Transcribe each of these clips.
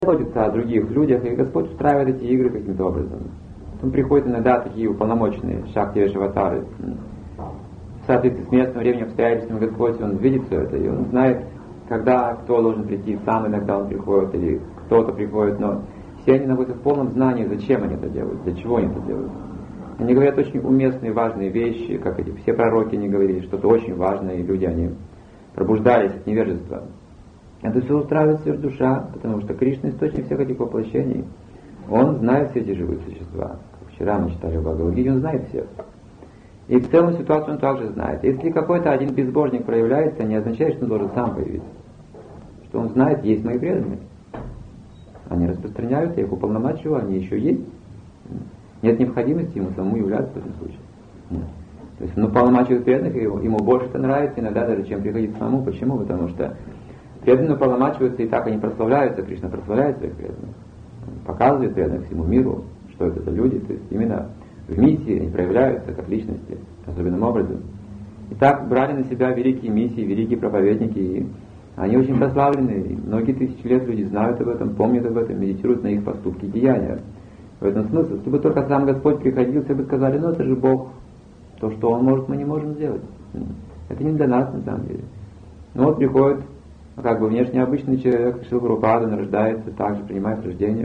заботится о других людях, и Господь устраивает эти игры каким-то образом. Потом приходят иногда такие уполномоченные Шакти-Вешаватары. В соответствии с местным временем, обстоятельствами Господь, Он видит все это, и Он знает, когда кто должен прийти, сам иногда Он приходит, или кто-то приходит, но все они находятся в полном знании, зачем они это делают, для чего они это делают. Они говорят очень уместные, важные вещи, как эти все пророки не говорили, что-то очень важное, и люди, они пробуждались от невежества. Это все устраивает всех душа, потому что Кришна источник всех этих воплощений. Он знает все эти живые существа. Как вчера мы читали в Бхагавад-гите, он знает всех. И в целом ситуацию он также знает. Если какой-то один безбожник проявляется, не означает, что он должен сам появиться. Что он знает, есть мои преданные. Они распространяются, я их уполномачиваю, они еще есть. Нет необходимости ему самому являться в этом случае. То есть он уполномачивает преданных, и ему больше это нравится, иногда даже чем приходить самому. Почему? Потому что преданные уполномачиваются, и так они прославляются, Кришна прославляет своих преданных. Он показывает преданных всему миру, что это за люди, то есть именно в миссии они проявляются как личности особенным образом. И так брали на себя великие миссии, великие проповедники, и они очень прославлены, и многие тысячи лет люди знают об этом, помнят об этом, медитируют на их поступки и деяния. В этом смысл. Если бы только сам Господь приходил, все бы сказали, ну это же Бог, то, что Он может, мы не можем сделать. Это не для нас на самом деле. Но вот приходит как бы внешне обычный человек, Шрила Прабхупада, он рождается, также принимает рождение.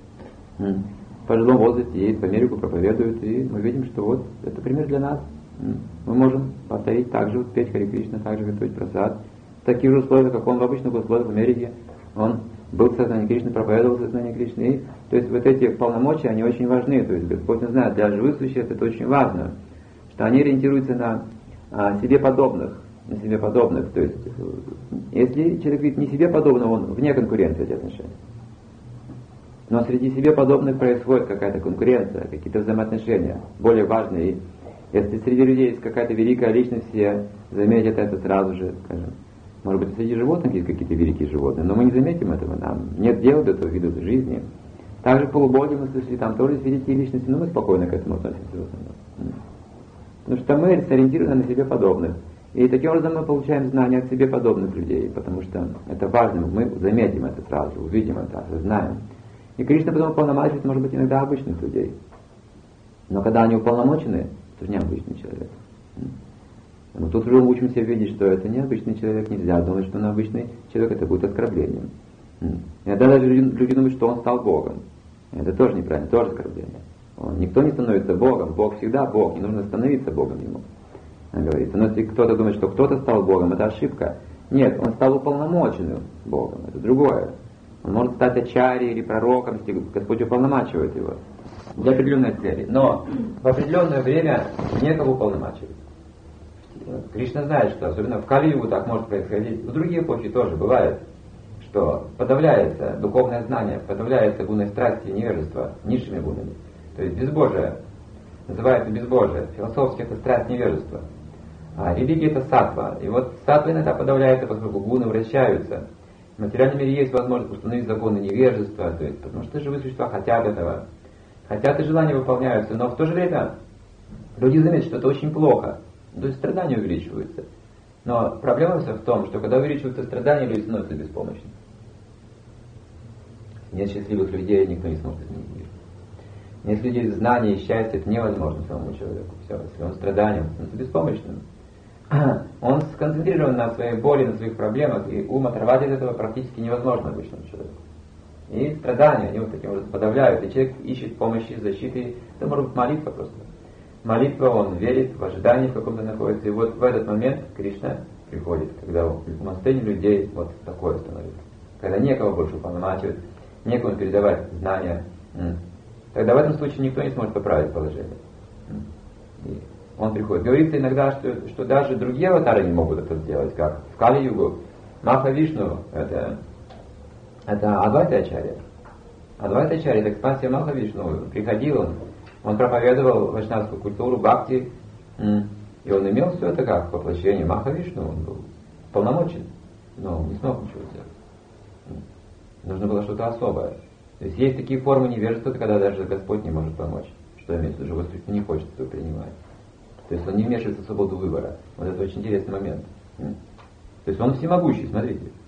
В пожилом возрасте едет в Америку, проповедует, и мы видим, что вот это пример для нас. Мы можем повторить так же, вот, петь Харе Кришна, также готовить прасад. В таких же условиях, как он в обычных условиях в Америке, он был в сознании Кришны, проповедовал в сознании Кришны. И, то есть вот эти полномочия, они очень важны. То есть Господь знает, для живых существ это очень важно, что они ориентируются на себе подобных. То есть, если человек видит не себе подобного, он вне конкуренции эти отношения. Но среди себе подобных происходит какая-то конкуренция, какие-то взаимоотношения, более важные. И если среди людей есть какая-то великая личность, все заметят это сразу же, скажем. Может быть, среди животных есть какие-то великие животные, но мы не заметим этого, нам нет дела до этого вида жизни. Также в полубоге мы слышали, там тоже есть великие личности, но мы спокойно к этому относимся в основном. Потому что мы сориентированы на себе подобных. И таким образом мы получаем знания от себе подобных людей, потому что это важно, мы заметим это сразу же, увидим это, знаем. И Кришна потом уполномачивает, может быть, иногда обычных людей. Но когда они уполномочены, это же необычный человек. Но тут уже мы учимся видеть, что это необычный человек, нельзя думать, что он обычный человек, это будет оскорблением. Иногда даже люди думают, что он стал Богом. Это тоже неправильно, тоже оскорбление. Никто не становится Богом, Бог всегда Бог, не нужно становиться Богом ему. Говорится. Но если кто-то думает, что кто-то стал Богом, это ошибка. Нет, он стал уполномоченным Богом, это другое. Он может стать ачарьей или пророком, если Господь уполномачивает его для определенной цели. Но в определенное время некого уполномачивать. Кришна знает, что особенно в Кали-югу так может происходить. В другие эпохи тоже бывает, что подавляется духовное знание, подавляется гуны страсти и невежества низшими гунами. То есть безбожие, называется безбожие, философски это страсть невежества. А религия это саттва. И вот саттва иногда подавляется, поскольку гуны вращаются. В материальном мире есть возможность установить законы невежества, то есть, потому что живые существа хотят этого. Хотят и желания выполняются, но в то же время люди заметят, что это очень плохо. То есть страдания увеличиваются. Но проблема вся в том, что когда увеличиваются страдания, люди становятся беспомощными. Нет счастливых людей, никто не сможет изменить мир. Если людей знания и счастье, это невозможно самому человеку. Все, если он страданием, он становится беспомощным. Он сконцентрирован на своей боли, на своих проблемах, и ум оторвать от этого практически невозможно обычному человеку. И страдания, они вот таким образом подавляют, и человек ищет помощи, защиты. Это может быть молитва просто. Молитва, он верит, в ожидании в каком-то находится. И вот в этот момент Кришна приходит, когда у настроения людей вот такое становится. Когда некого больше уполномачивать, некому передавать знания. Тогда в этом случае никто не сможет поправить положение. И он приходит. Говорится иногда, что даже другие аватары не могут это сделать, как в Кали-югу. Маха Вишну это Адвайта Ачарья. Адвайта Ачарья это экспансия Маха Вишну. Приходил он проповедовал вайшнавскую культуру, бхакти, и он имел все это как воплощение Маха Вишну, он был полномочен, но не смог ничего сделать. Нужно было что-то особое. То есть есть такие формы невежества, когда даже Господь не может помочь. Что имеется в виду, Господь не хочет этого принимать. То есть он не вмешивается в свободу выбора. Вот это очень интересный момент. То есть он всемогущий, смотрите.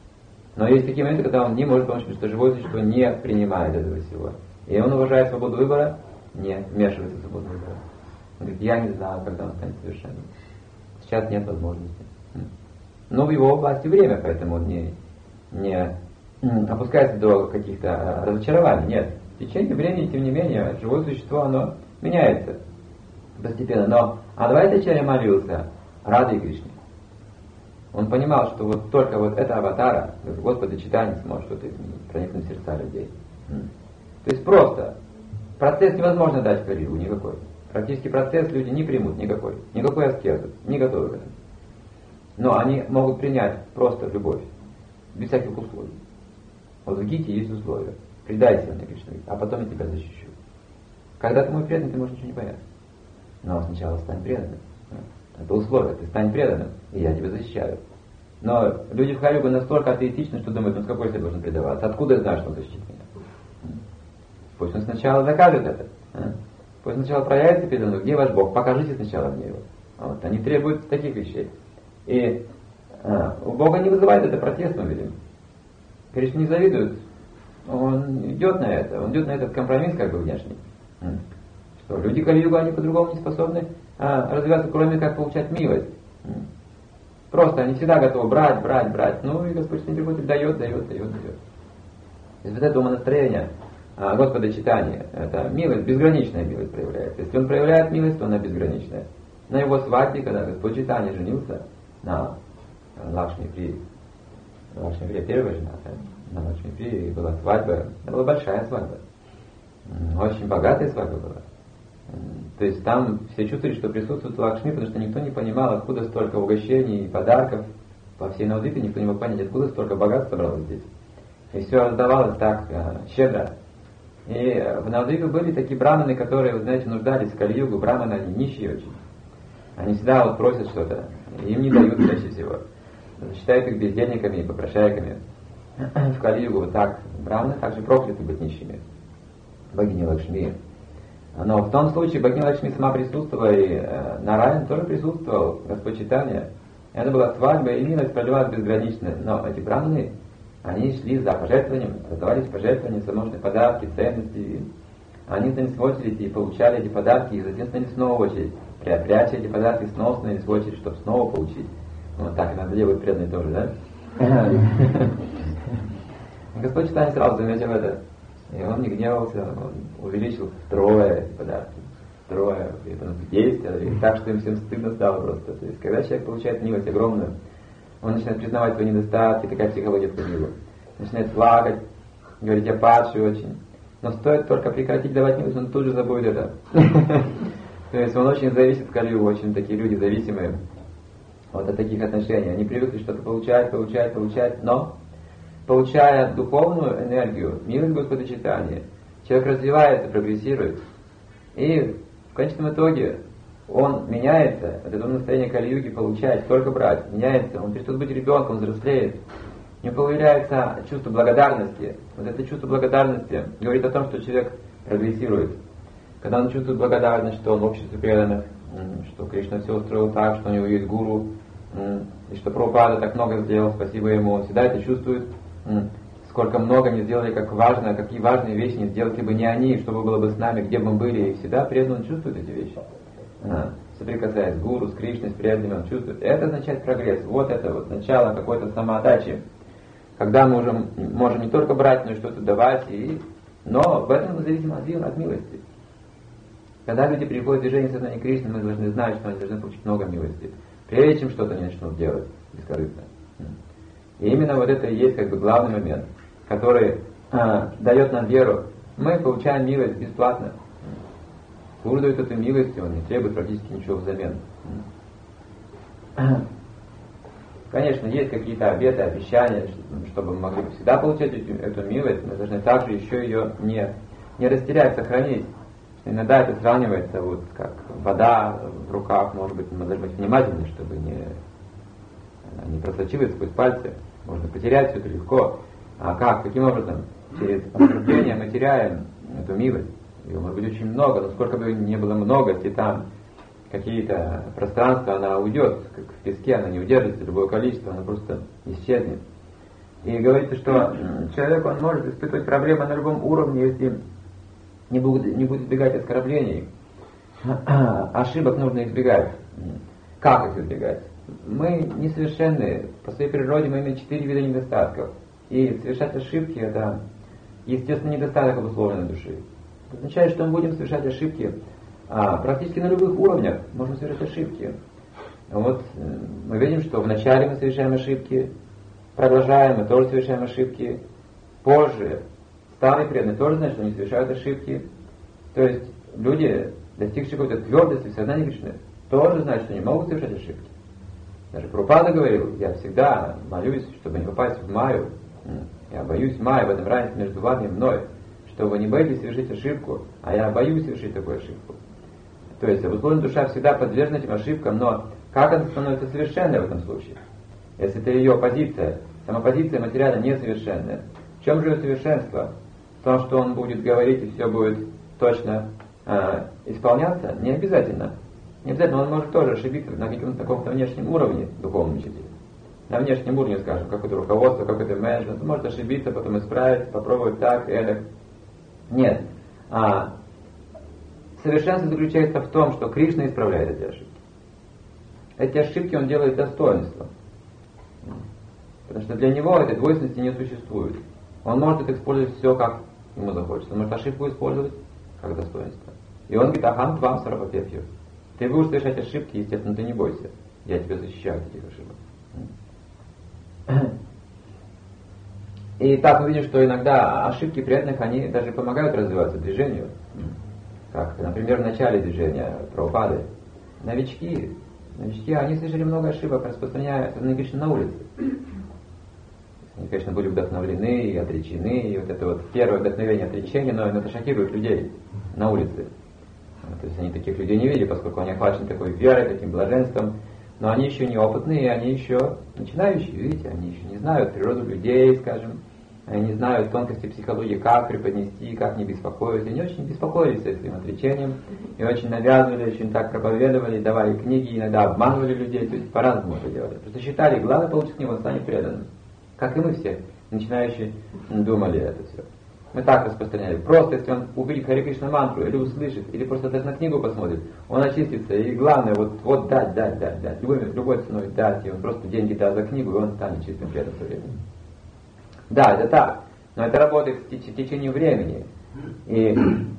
Но есть такие моменты, когда он не может помочь, потому что живое существо не принимает этого всего. И он уважает свободу выбора, не вмешивается в свободу выбора. Он говорит, я не знаю, когда он станет совершенным. Сейчас нет возможности. Но в его власти время, поэтому он не опускается до каких-то разочарований. Нет. В течение времени, тем не менее, живое существо, оно меняется постепенно. Но Адвайта Ачарья молился Раде Кришне. Он понимал, что вот только вот эта аватара, Господа Чайтанья сможет что-то изменить, проникнуть в сердца людей. То есть просто процесс невозможно дать в Кали-югу никакой. Практически процесс люди не примут никакой аскезы, не готовы к этому. Но они могут принять просто любовь, без всяких условий. Вот в Гите есть условия. Предайся мне, Кришна, а потом я тебя защищу. Когда ты мой преданный, ты можешь ничего не бояться. Но сначала стань преданным. Это условие, ты стань преданным, и я тебя защищаю. Но люди в Кали-югу настолько атеистичны, что думают, ну с какой себе должен предаваться? Откуда я знаю, что он защитит меня? Пусть он сначала докажет это. Пусть сначала проявится передо мной, где ваш Бог? Покажите сначала мне его. Вот. Они требуют таких вещей. И у Бога не вызывает это протестом, видимо. Кришна не завидует. Он идет на это. Он идет на этот компромисс как бы внешний. Что люди Кали-юга, они по-другому не способны развиваться, кроме как получать милость. Просто они всегда готовы брать. Ну и Господь не приходит, дает. То есть вот это умонастроение Господа Чайтаньи, это милость, безграничная милость проявляется. Если он проявляет милость, то она безграничная. На его свадьбе, когда Господь Чайтанья женился на Лакшми-Прии, Лакшми-Прия первая жена, на Лакшми-Прии была свадьба, это была большая свадьба, очень богатая свадьба была. То есть там все чувствовали, что присутствует Лакшми, потому что никто не понимал, откуда столько угощений и подарков. По всей Навдвипе никто не мог понять, откуда столько богатства собралось здесь. И все раздавалось так щедро. И в Навдвипе были такие браманы, которые, вы знаете, нуждались в Кали-югу. Браманы, они нищие очень. Они всегда вот просят что-то, им не дают чаще всего. Считают их бездельниками и попрошайками. В Кали-югу вот так. Браманы также прокляты быть нищими. Богиня Лакшми. Но в том случае богиня Лакшми сама присутствовала, и Нараян тоже присутствовал, Господь Чайтанья. Это была свадьба, и милость проливалась безгранично. Но эти браманы, они шли за пожертвованием, раздавались пожертвования, всевозможные подарки, ценности. Они становились в очередь и получали эти подарки, и затем становились снова в очередь. Пряча эти подарки, снова становились в очередь, чтобы снова получить. Вот так иногда делают преданные тоже, да? Господь Чайтанья сразу заметил это. И он не гневался, он увеличил втрое эти подарки. Втрое, действия, и так, что им всем стыдно стало просто. То есть, когда человек получает милость огромную, он начинает признавать свои недостатки, такая психология входила. Начинает плакать, говорить, я падший очень. Но стоит только прекратить давать милость, он тут же забудет это. То есть он очень зависит в Кали-югу, очень такие люди зависимые вот от таких отношений. Они привыкли что-то получать, но получая духовную энергию, милость Господа Чайтаньи, человек развивается, прогрессирует. И в конечном итоге он меняется, вот это настроение Кали-юги получает, только брать, меняется, он перестает быть ребенком, взрослеет. У него появляется чувство благодарности. Вот это чувство благодарности говорит о том, что человек прогрессирует. Когда он чувствует благодарность, что он в обществе преданных, что Кришна все устроил так, что у него есть гуру, и что Прабхупада так много сделал, спасибо ему, всегда это чувствует, сколько много они сделали, как важно, какие важные вещи не сделали бы не они, что было бы с нами, где бы мы были, и всегда преданный чувствует эти вещи. Соприкасаясь с гуру, с Кришной, с преданными, он чувствует. Это означает прогресс. Вот это вот начало какой-то самоотдачи. Когда мы уже можем не только брать, но и что-то давать, но в этом мы зависим от милости. Когда люди приходят в движение сознания Кришны, мы должны знать, что они должны получить много милости, прежде чем что-то они начнут делать бескорыстно. И именно вот это и есть как бы главный момент, который дает нам веру. Мы получаем милость бесплатно. Гуру дает эту милость, он не требует практически ничего взамен. Конечно, есть какие-то обеты, обещания, чтобы мы могли всегда получать эту милость, мы должны также еще ее не растерять, сохранить. Иногда это сравнивается вот как вода в руках, может быть, мы должны быть внимательны, чтобы не просочилась сквозь пальцы. Можно потерять все это легко. А как? Каким образом? Через оскорбление мы теряем эту милость. Ее может быть очень много, но сколько бы ни было много, если там какие-то пространства, она уйдет, как в песке, она не удержится, любое количество, она просто исчезнет. И говорится, что человек, он может испытывать проблемы на любом уровне, если не будет избегать оскорблений. Ошибок нужно избегать. Как их избегать? Мы несовершенны. По своей природе мы имеем 4 вида недостатков. И совершать ошибки — это, естественно, недостаток обусловленной души. Это означает, что мы будем совершать ошибки практически на любых уровнях. Можем совершать ошибки. Вот мы видим, что вначале мы совершаем ошибки, продолжаем, мы тоже совершаем ошибки. Позже старые преданные тоже знают, что они совершают ошибки. То есть люди, достигшие какой-то твердости в сознании Кришны, тоже знают, что они могут совершать ошибки. Даже Прабхупада говорил: я всегда молюсь, чтобы не попасть в Майю. Я боюсь Майи, в этом разница между вами и мной. Что вы не боитесь совершить ошибку, а я боюсь совершить такую ошибку. То есть обусловленная душа всегда подвержена этим ошибкам, но как она становится совершенной в этом случае? Если это ее позиция, сама позиция материально несовершенная. В чем же ее совершенство? В том, что он будет говорить и все будет точно исполняться? Не обязательно. Не обязательно, он может тоже ошибиться на каком-то внешнем уровне духовном учителя. На внешнем уровне, скажем, какое-то руководство, какой-то менеджмент, он может ошибиться, потом исправить, попробовать так, эдак. Нет. Совершенство заключается в том, что Кришна исправляет эти ошибки. Эти ошибки он делает достоинством. Потому что для него этой двойственности не существует. Он может это использовать все, как ему захочется. Он может ошибку использовать как достоинство. И он говорит: ахам твам сарапапепью. Ты будешь совершать ошибки, естественно, ты не бойся. Я тебя защищаю от этих ошибок. И так мы видим, что иногда ошибки преданных, они даже помогают развиваться движению. Как, например, в начале движения Прабхупады. Новички, они совершили много ошибок, распространяя сознание Кришны на улице. Они, конечно, были вдохновлены и отречены, и вот это вот первое вдохновение отречения, но это шокирует людей на улице. То есть они таких людей не видели, поскольку они охвачены такой верой, таким блаженством, но они еще неопытные, они еще начинающие, видите, они еще не знают природу людей, скажем, они не знают тонкости психологии, как преподнести, как не беспокоиться. Они очень беспокоились этим отречением, и очень навязывали, очень так проповедовали, давали книги, иногда обманывали людей, то есть по-разному это делали. Просто считали, главное получить к нему, он станет преданным. Как и мы все, начинающие, думали это все. Мы так распространяли. Просто если он увидит Харе Кришна мантру, или услышит, или просто даже на книгу посмотрит, он очистится. И главное, вот дать. Любой ценой дать. И он просто деньги даст за книгу, и он станет чистым преданным со временем. Да, это так. Но это работает в течение времени. И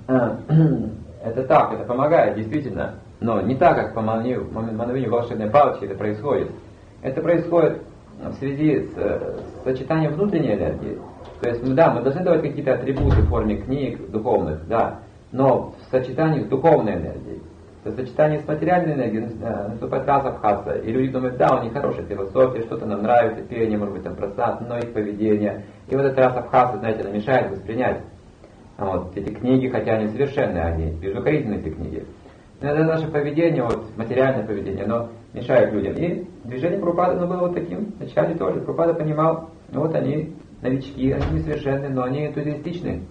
это так, это помогает, действительно. Но не так, как по мановению волшебной палочки это происходит. Это происходит в связи с сочетанием внутренней энергии. То есть, мы должны давать какие-то атрибуты в форме книг духовных, да, но в сочетании с духовной энергией. То есть, в сочетании с материальной энергией наступает расабхаса, и люди думают: да, у них хорошая философия, что-то нам нравится, пение, может быть, там просад, но их поведение. И вот эта расабхаса, знаете, она мешает воспринять вот эти книги, хотя они совершенные, они безукоризненные эти книги. Иногда наше поведение, вот материальное поведение, оно мешает людям. И движение Прабхупады, оно было вот таким. Вначале тоже Прабхупада понимал, вот они новички, они несовершенны, но они энтузиастичны.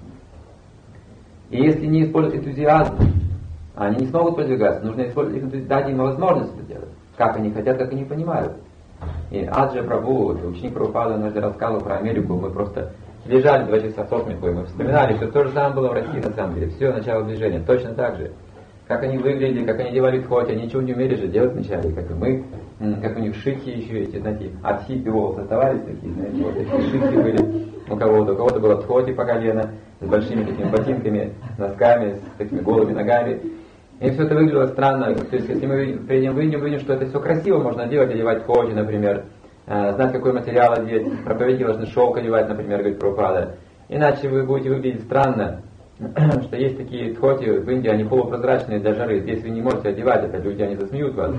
И если не использовать энтузиазм, они не смогут продвигаться. Нужно использовать их энтузиазм, дать им возможность это делать. Как они хотят, как они понимают. И Аджа Прабху, ученик Прабхупады, однажды рассказывал про Америку. Мы просто лежали 2 часа со смеху, и мы вспоминали, что то же самое было в России на самом деле. Все начало движения, точно так же. Как они выглядели, как они одевали тхоти, они ничего не умели же делать вначале, как и мы. Как у них шитки еще эти, знаете, от хиппи волосы оставались такие, знаете, вот такие шитки были у кого-то было тхоти по колено, с большими такими ботинками, носками, с такими голыми ногами. И все это выглядело странно. То есть, если мы видим, что это все красиво можно делать, одевать тхоти, например, знать, какой материал одеть, проповедники должны шелк одевать, например, говорит Прабхупада. Иначе вы будете выглядеть странно, что есть такие тхоти в Индии, они полупрозрачные для жары. Здесь вы не можете одевать это, люди, они засмеют вас.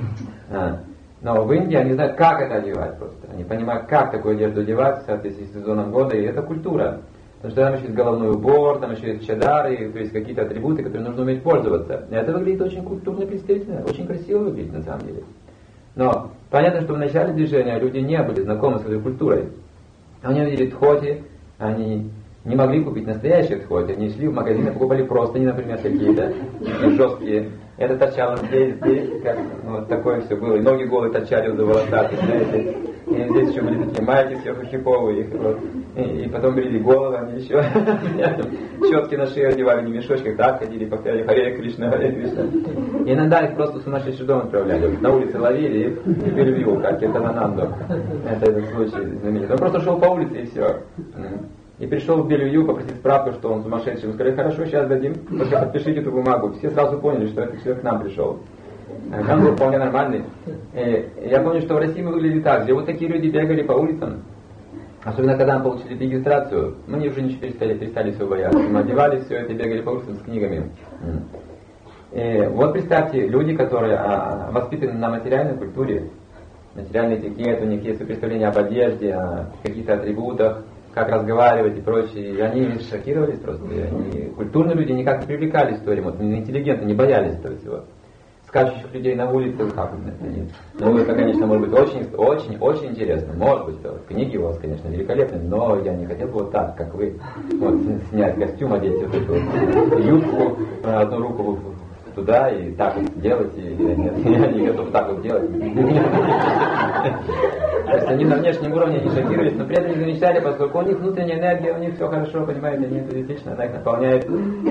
Но в Индии они знают, как это одевать просто. Они понимают, как такую одежду одевать в соответствии с сезоном года, и это культура. Потому что там еще есть головной убор, там еще есть чадары, то есть какие-то атрибуты, которые нужно уметь пользоваться. И это выглядит очень культурно представительно, очень красиво выглядит на самом деле. Но понятно, что в начале движения люди не были знакомы с этой культурой. Они увидели тхоти, они не могли купить настоящие тхоти, они шли в магазин и покупали простыни, например, какие-то жесткие. Это торчало здесь, как вот такое все было. И ноги голые торчали за волосами, знаете. И здесь еще были такие майки сверху хиповые, вот. И потом брили головы, они еще щетки на шею одевали, не в мешочках, так ходили, повторяли Харе Кришна, Харе Кришна. И иногда их просто в сумасшедший дом отправляли. Вот, на улице ловили и перебил, как Кетанананду. Это этот случай знаменитый. Он просто шел по улице и все. И пришел в Белью попросить справку, что он сумасшедший. Мы сказали, хорошо, сейчас дадим, только подпишите эту бумагу. Все сразу поняли, что этот человек к нам пришел. Он был вполне нормальный. Я помню, что в России мы выглядели так, где вот такие люди бегали по улицам. Особенно, когда мы получили регистрацию, мы уже ничего перестали все бояться. Мы одевали все это и бегали по улицам с книгами. Вот представьте, люди, которые воспитаны на материальной культуре, материальный этикет, у них есть представление об одежде, о каких-то атрибутах, как разговаривать и прочее. И они шокировались просто. Они, культурные люди никак не привлекались к этому, интеллигенты не боялись этого всего. Скачущих людей на улице, как нет. Ну, это, конечно, может быть очень интересно. Может быть, книги у вас, конечно, великолепные, но я не хотел бы вот так, как вы, вот, снять костюм, одеть вот эту вот юбку, одну руку туда и так вот делать, и нет, я не готов так вот делать. То есть они на внешнем уровне не шокировались, но при этом не замечали, поскольку у них внутренняя энергия, у них все хорошо, понимаете, они энергетично, она их наполняет.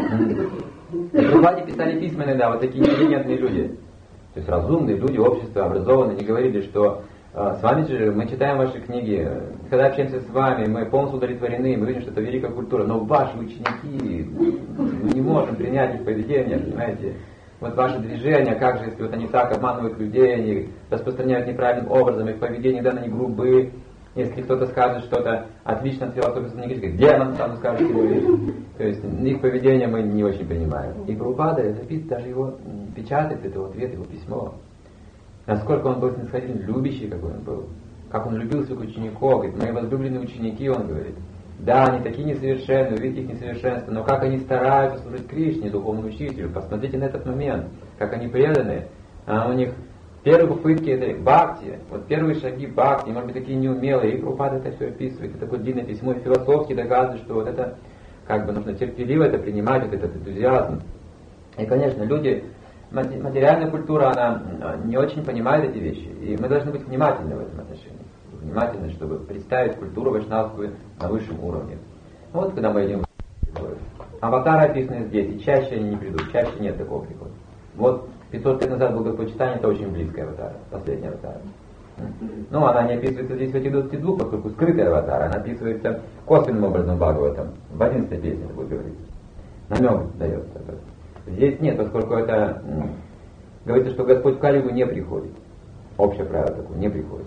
И в Рупаде писали письма иногда, вот такие интеллигентные люди, то есть разумные люди, общество, образованные, они говорили, что с вами же мы читаем ваши книги, когда общаемся с вами, мы полностью удовлетворены, мы видим, что это великая культура, но ваши ученики, мы не можем принять их поведение, понимаете? Вот ваши движения, как же, если вот они так обманывают людей, они распространяют неправильным образом, их поведение, да, они грубы. Если кто-то скажет что-то отлично от философии, они говорят, где нам сам скажет его. То есть их поведение мы не очень принимаем. И Прабхупада записывает, даже его печатает, это ответ, его письмо. Насколько он был снисходительный, любящий какой он был. Как он любил своих учеников, говорит, мои возлюбленные ученики, он говорит. Да, они такие несовершенные, увидите их несовершенство, но как они стараются служить Кришне, духовному учителю, посмотрите на этот момент, как они преданы. У них первые попытки это бхакти, вот первые шаги бхакти, может быть, такие неумелые, и Прабхупада это все описывает, и такое длинное письмо, и философски доказывает, что вот это, как бы нужно терпеливо это принимать, вот этот энтузиазм. И, конечно, люди, материальная культура, она не очень понимает эти вещи, и мы должны быть внимательны в этом отношении. Внимательно, чтобы представить культуру вайшнавскую на высшем уровне. Вот когда мы идем в аватары описаны здесь, и чаще они не придут, чаще нет такого прихода. Вот 500 лет назад был Господь Чайтанья, это очень близкая аватара, последняя аватара. Но она не описывается здесь в этих 22, поскольку скрытая аватара, она описывается косвенным образом в Бхагаватам. В 11 песне это будет говориться. Намек дается. Здесь нет, поскольку это говорится, что Господь в Кали-югу не приходит. Общее правило такое, не приходит.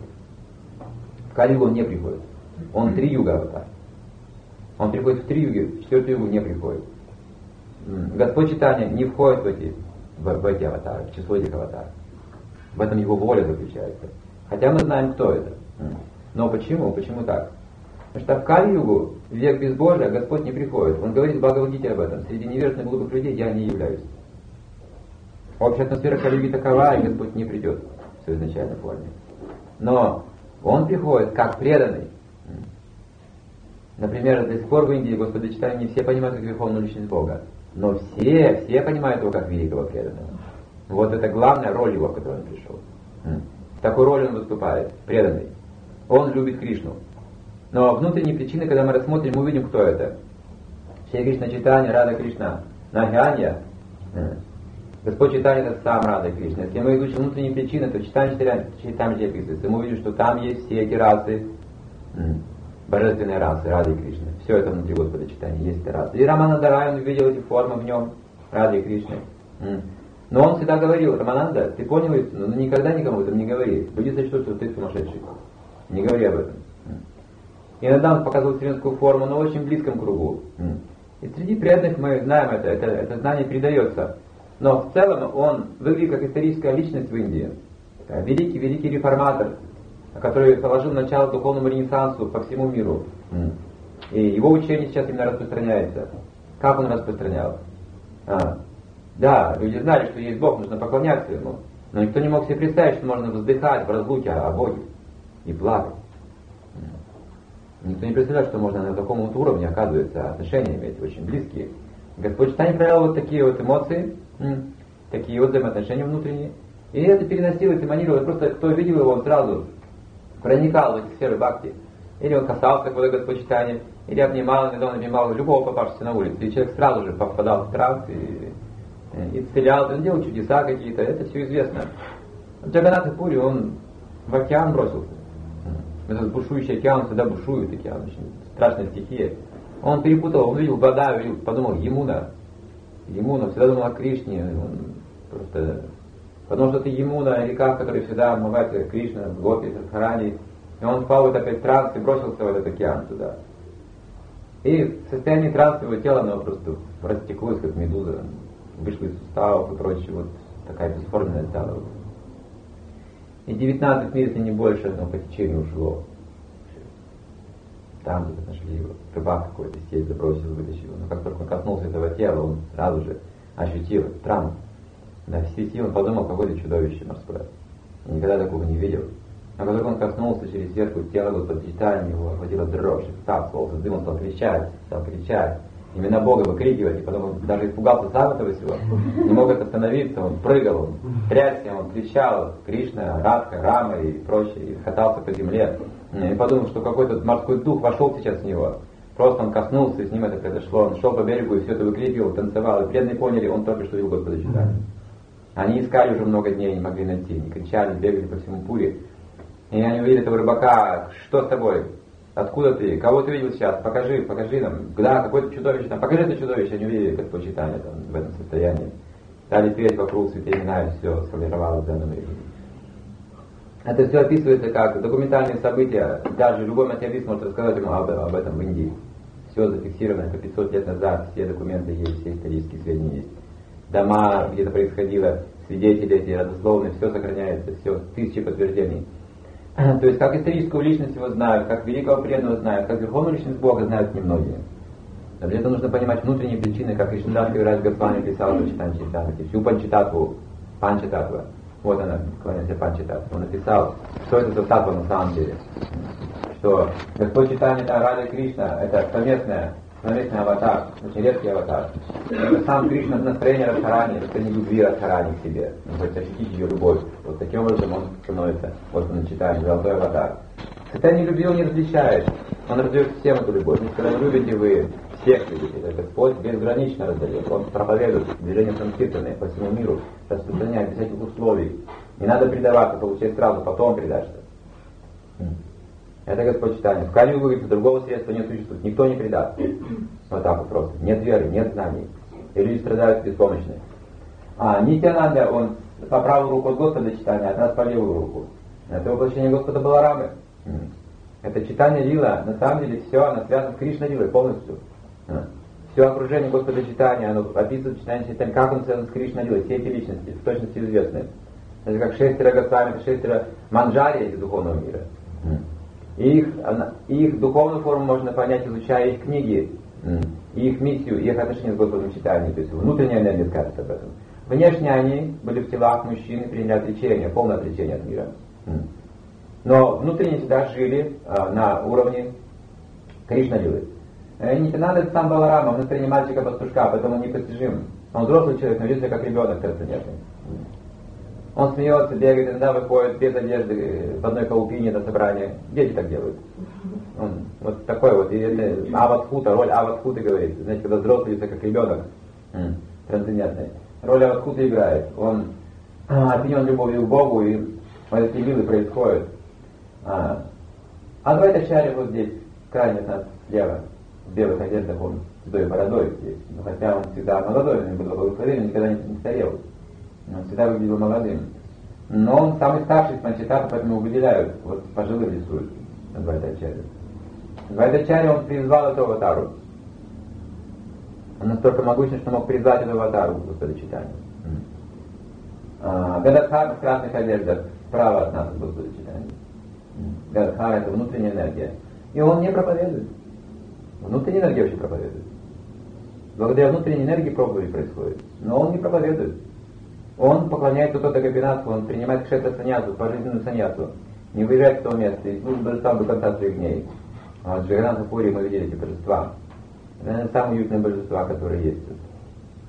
В Кали-югу он не приходит. Он 3 юга аватар. Он приходит в 3 юги, в 4 югу не приходит. Господь Чайтанья не входит в эти аватары, в число этих аватаров. В этом его воля заключается. Хотя мы знаем, кто это. Но почему? Почему так? Потому что в Кали-югу, век безбожия, Господь не приходит. Он говорит в Бхагавад-гите об этом. Среди невежественных глупых людей я не являюсь. Общая атмосфера Кали-юги такова, и Господь не придет в своей изначальной форме. Но Он приходит как преданный. Например, до сих пор в Индии Господа Чайтанья не все понимают как верховную личность Бога. Но все понимают его как великого преданного. Вот это главная роль его, в которой он пришел. В такой роли он выступает, преданный. Он любит Кришну. Но внутренние причины, когда мы рассмотрим, мы увидим, кто это. Шри Кришна Чайтанья, Рада Кришна, Нагьянья. Господь Чайтанья это сам Рада Кришна. Если мы изучим внутренние причины, то Чайтанья описывается. Мы увидим, что там есть все эти расы, божественные расы Рады Кришны. Все это внутри Господа Чайтаньи есть эта раса. И Рамананда Рай, он увидел эти формы в нем, Рады Кришны. Но он всегда говорил, Рамананда, ты понял истину, но никогда никому об этом не говори. Люди сочтут, что ты сумасшедший. Не говори об этом. Иногда он показывал вселенскую форму, но в очень близком кругу. И среди преданных мы знаем это знание передается. Но в целом он выглядит как историческая личность в Индии. Великий реформатор, который положил начало духовному ренессансу по всему миру. И его учение сейчас именно распространяется. Как он распространял? Да, люди знали, что есть Бог, нужно поклоняться Ему. Но никто не мог себе представить, что можно вздыхать в разлуке о Боге и плакать. Никто не представляет, что можно на таком вот уровне, оказывается, отношения иметь очень близкие. Господь Чайтанья проявлял вот такие вот эмоции, такие вот взаимоотношения внутренние. И это переносилось, эманировалось. Просто кто видел его, он сразу проникал в эти сферы бхакти. Или он касался какого-то Господь читания, или обнимал, иногда он обнимал любого попавшегося на улице. И человек сразу же попадал в транс и исцелялся, он делал чудеса какие-то, это все известно. Джаганнатха Пури, он в океан бросился. Этот бушующий океан, всегда бушует океан, очень страшная стихия. Он перепутал, он видел вода, подумал, Ямуна, всегда думал о Кришне, он просто... Потому что это Ямуна, река, в которой всегда омывается Кришна, Гопи, Радхарани. И он впал в этот транс и бросился в этот океан туда. И в состоянии транса его тело, оно просто растеклось, как медуза, вышло из суставов и прочее, вот такая бесформенная стала. И 19 месяцев, не больше, оно по течению ушло. Там где-то нашли его, рыбак какой-то сеть забросил, вытащил. Но как только он коснулся этого тела, он сразу же ощутил транс. На все силы он подумал, какое-то чудовище морское. Никогда такого не видел. А когда он коснулся через сетку тела Господа Чайтаньи, его охватила дрожь, втапывался дым, он стал кричать, именно Бога выкрикивать, и потом он даже испугался сам этого всего, не мог остановиться, он прыгал, он трясся, он кричал, Кришна, Радха, Рама и прочее, и катался по земле, и подумал, что какой-то морской дух вошел сейчас в него. Просто он коснулся, и с ним это произошло, он шел по берегу и все это выкрикивал, танцевал, и преданные поняли, он только что видел Господа Чайтаньи. Они искали уже много дней, не могли найти, они кричали, бегали по всему Пури. И они увидели этого рыбака, что с тобой? Откуда ты? Кого ты видел сейчас? Покажи нам. Да, какое-то чудовище там. Покажи это чудовище. Они увидели Господь Чайтаньи там в этом состоянии. Стали петь вокруг святые имена, и все сформировалось в данном времени. Это все описывается как документальные события. Даже любой материалист может рассказать ему об этом в Индии. Все зафиксировано по 500 лет назад, все документы есть, все исторические сведения есть. Дома, где это происходило, свидетели эти родословные, все сохраняется, все, тысячи подтверждений. То есть, как историческую личность его знают, как великого преданного знают, как верховную личность Бога знают немногие. Но для этого нужно понимать внутренние причины, как Кришнадас Кавирадж Госвами писал про Чайтанья Чаритамрити, всю Панчататтву, Панчататтва. Вот она, клоняется Панчататтва. Он написал, что это за татва на самом деле. Что Господь Чайтанья, это Рада Кришна, это совместный аватар, очень редкий аватар. Это сам Кришна настроение Радхарани, это не любви Радхарани к себе. Он хочет ощутить ее любовь. Вот таким образом он становится, вот он читает, золотой аватар. Состояние любви он не различает. Он раздает всем эту любовь. Когда вы любите, вы всех любите. Это Господь безгранично раздает. Он проповедует движение санкиртаны по всему миру, распространяет без всяких условий. Не надо предаваться, получать сразу, потом предашься. Это Господь Чайтанья. В Кали-югу другого средства не существует. Никто не предаст. Вот так вот просто. Нет веры, нет знаний. И люди страдают беспомощны. Нитьянанда, он по правую руку от Господа Чайтаньи, от нас по левую руку. Это воплощение Господа Баларамы. Это Чайтанья Лила. На самом деле все, оно связано с Кришна Лилой полностью. Все окружение Господа Чайтаньи, оно описывает Чайтанья Чайтаньи, как он связан с Кришна Лилой. Все эти личности, в точности известны. Это как шестеро Госвами, шестеро Манджари из духовного мира. Их духовную форму можно понять, изучая их книги, их миссию, их отношения с Господом Чайтаньей, то есть внутренняя энергия скажет об этом. Внешне они были в телах мужчин и приняли отречение, полное отречение от мира. Но внутренне всегда жили на уровне Кришна-лилы. Нитьянанда это сам Баларама, он настроение мальчика-пастушка, поэтому он непостижим. Он взрослый человек, но ведет себя как ребенок трансцендентный. Он смеется, бегает, иногда выходит без одежды в одной колупине на собрание. Дети так делают. Он вот такой вот, и это аватхута, роль аватхуты говорит. Знаете, когда взрослый ведет как ребенок трансцендентный. Роль аватхуты играет. Он опьянен любовью к Богу, и вот эти лилы происходят. Адвайта-ачарья вот здесь, крайне от нас слева, в белых одеждах, он с седой бородой здесь. Но хотя он всегда молодой, он был благословен, никогда не старел. Он всегда выглядел молодым. Но он самый старший из Панчататтв, поэтому его выделяют. Вот пожилым рисуют Адвайта-ачарья. Адвайта-ачарья он призвал эту аватару. Он настолько могучий, что мог призвать эту аватару Господа Чайтаньи. Гададхара в красных одеждах справа от нас Господа Чайтаньи. Гададхара это внутренняя энергия. И он не проповедует. Внутренняя энергия вообще проповедует. Благодаря внутренней энергии проповедь происходит. Но он не проповедует. Он поклоняется Тото Гопинатху, он принимает кшетра саньясу, пожизненную саньясу, не выезжает с того места и служит божествам до конца своих дней. А в Джаганнатха Пури мы видели эти божества. Это самые уютные божества, которые есть.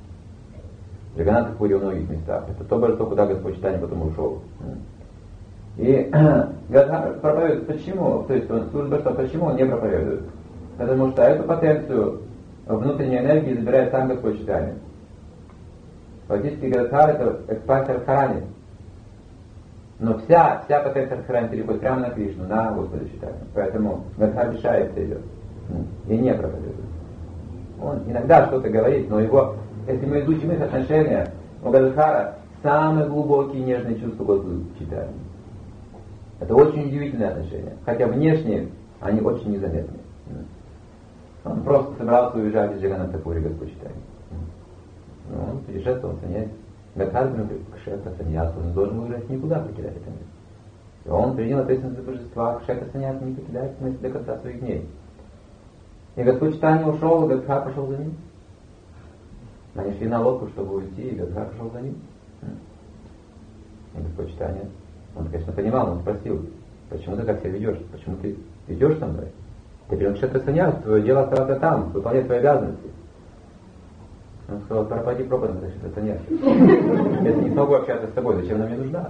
В Джаганнатха Пури в многих местах. Это то божество, куда Господь Чайтанья потом ушел. И Гадхара проповедует, почему, то есть он служба, что почему он не проповедует? Потому что эту потенцию внутренней энергии забирает сам Господь Чайтанья. Фактически Гадхара это экспансия Радхарани. Но вся потенция Радхарани переходит прямо на Кришну, на Господа Чайтанью. Поэтому Гадхара решается ее и не проповедует. Он иногда что-то говорит, но его, если мы изучим их отношения, у Гадхара самые глубокие нежные чувства к Господу Чайтанью. Это очень удивительные отношения. Хотя внешне они очень незаметны. Он просто собрался уезжать из Джаганнатапури, Господь Чайтанья. Он путешествовал, саньяси. Гадхара Кшетра саньяс, он должен уезжать никуда покидать это место. И он принял ответственность за божества, Кшетра саньяс не покидает это место до конца своих дней. И Господь Чайтанья ушел, и Гадхара пошел за ним. Они шли на лодку, чтобы уйти, и Гадхара пошел за ним. И Господь Чайтанья, он, конечно, понимал, он спросил, почему ты так себя ведешь? Почему ты идешь со мной? Ты принял Кшетра саньяс, твое дело оставаться там, выполнять свои обязанности. Он сказал, пропади пропадом, значит, это нет. Если не смогу общаться с тобой, зачем она мне нужна?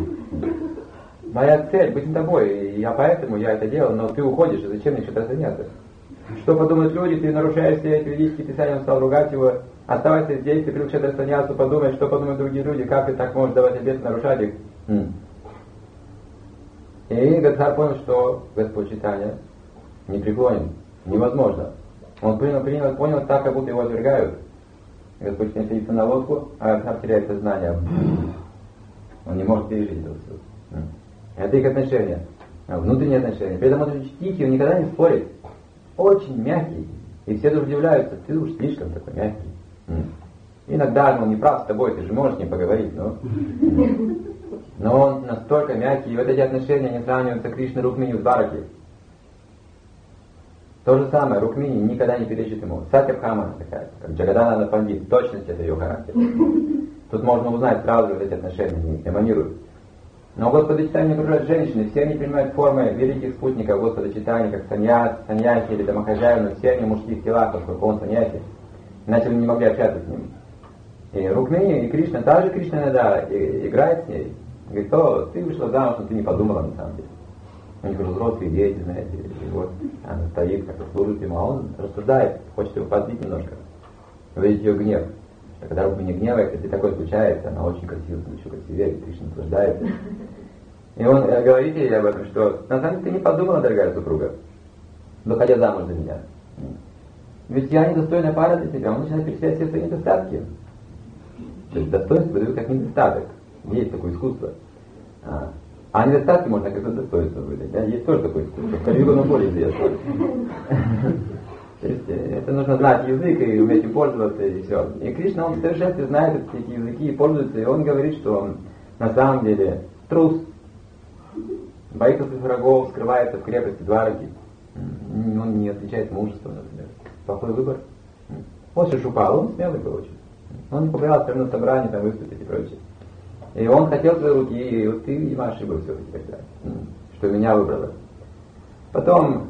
Моя цель быть с тобой, и поэтому я это делал, но ты уходишь, и зачем мне что-то заняться? Что подумают люди, ты нарушаешь все эти ведические писания, он стал ругать его, оставайся здесь, ты принял Кшетра саньясу, подумай, что подумают другие люди, как ты так можешь давать обет, нарушать их. И Гадхар понял, что Господь Чайтанья не преклонен, невозможно. Он понял так, как будто его отвергают. Господь Чайтанья садится на лодку, а Гадхар теряет сознание. Он не может пережить это все. Это их отношения, внутренние отношения. При этом он очень тихий, он никогда не спорит. Очень мягкий. И все тоже удивляются, ты уж слишком такой мягкий. Иногда он не прав с тобой, ты же можешь с ним поговорить, но он настолько мягкий, и вот эти отношения не сравниваются Кришной Рукмини в Двараке. То же самое, Рукмини никогда не перечит ему. Сатябхама такая, как Джагадананда Пандит, точность это ее характер. Тут можно узнать, правда ли эти отношения не эманируют. Но Господа Чайтанья окружают женщины, все они принимают формы великих спутников Господа Чайтаньи, как саньяси или домохозяин, но все они в мужских телах, поскольку он саньяси. Иначе они не могли общаться с ним. И Рукмини, и Кришна, также Кришна иногда играет с ней. Говорит, ты вышла замуж, но ты не подумала на самом деле. У них уже взрослые дети, знаете, и вот она стоит, как-то служит ему, а он рассуждает, хочет его подбить немножко. Видите ее гнев. А когда Рукмини гневается, если такое случается, она очень красивая, еще красивее, Кришна наслаждается. И он говорит ей об этом, что на самом деле ты не подумала, дорогая супруга, выходя замуж за меня. Ведь я недостойная пара для тебя. Он начинает перечислять все свои недостатки. То есть достоинство выдают как недостаток. Есть такое искусство. А недостатки можно как достоинство выдать. Да? Есть тоже такое искусство. В Кали-югу оно более известно. То есть это нужно знать язык и уметь им пользоваться, и все. И Кришна, он в совершенстве знает эти языки и пользуется, и он говорит, что он на самом деле трус. Боится своих врагов, скрывается в крепости Двараки. Он не отличает мужества, например. Плохой выбор. Вот Шишупал, он смелый был очень. Он не побоялся прямо на собрании там выступить и прочее. И он хотел свои руки, и вот ты, Дима, ошибок все-таки тогда, что меня выбрала. Потом,